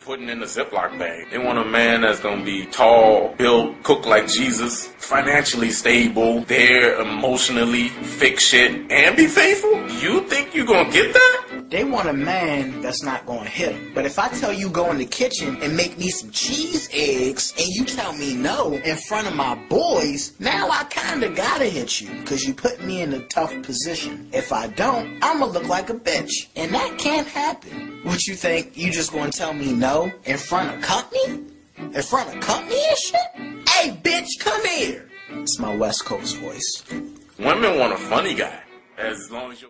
putting in a Ziploc bag. They want a man that's gonna be tall, built, cook like Jesus, financially stable, there emotionally, fix shit, and be faithful? You think you gonna get that? They want a man that's not gonna hit them. But if I tell you go in the kitchen and make me some cheese eggs and you tell me no in front of my boys, now I kinda gotta hit you because you put me in a tough position. If I don't, I'ma look like a bitch. And that can't happen. What you think, you just gonna tell me no in front of company? In front of company and shit? Hey bitch, come here! It's my West Coast voice. Women want a funny guy. As long as you